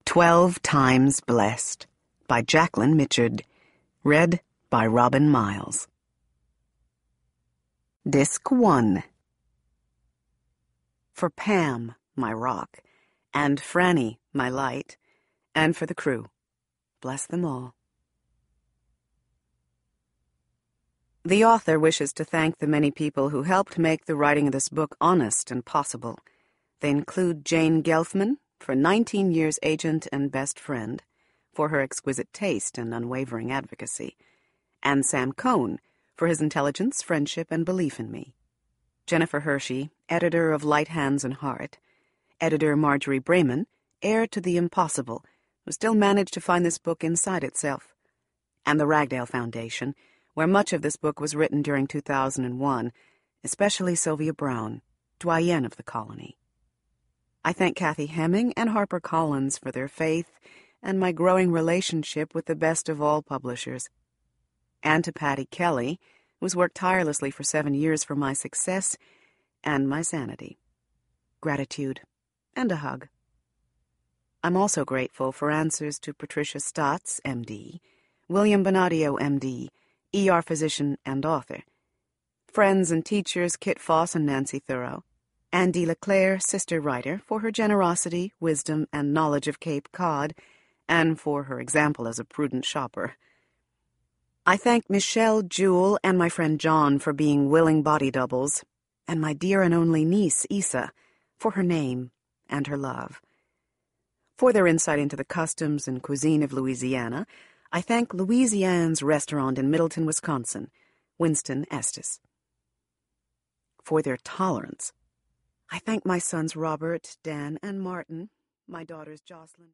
12 Times Blessed by Jacqueline Mitchard. Read by Robin Miles. Disc 1. For Pam, my rock, and Franny, my light, and for the crew. Bless them all. The author wishes to thank the many people who helped make the writing of this book honest and possible. They include Jane Gelfman, for 19 years agent and best friend, for her exquisite taste and unwavering advocacy, and Sam Cohn, for his intelligence, friendship, and belief in me. Jennifer Hershey, editor of Light Hands and Heart, editor Marjorie Brayman, heir to the impossible, who still managed to find this book inside itself, and the Ragdale Foundation, where much of this book was written during 2001, especially Sylvia Brown, doyenne of the colony. I thank Kathy Hemming and Harper Collins for their faith and my growing relationship with the best of all publishers, and to Patty Kelly, who's worked tirelessly for 7 years for my success and my sanity. Gratitude and a hug. I'm also grateful for answers to Patricia Stotts, M.D., William Bonadio, M.D., ER physician and author, friends and teachers Kit Foss and Nancy Thoreau, Andy LeClaire, sister writer, for her generosity, wisdom, and knowledge of Cape Cod, and for her example as a prudent shopper. I thank Michelle, Jewel, and my friend John for being willing body doubles, and my dear and only niece, Isa, for her name and her love. For their insight into the customs and cuisine of Louisiana, I thank Louisiane's restaurant in Middleton, Wisconsin, Winston Estes. For their tolerance, I thank my sons Robert, Dan, and Martin, my daughters Jocelyn.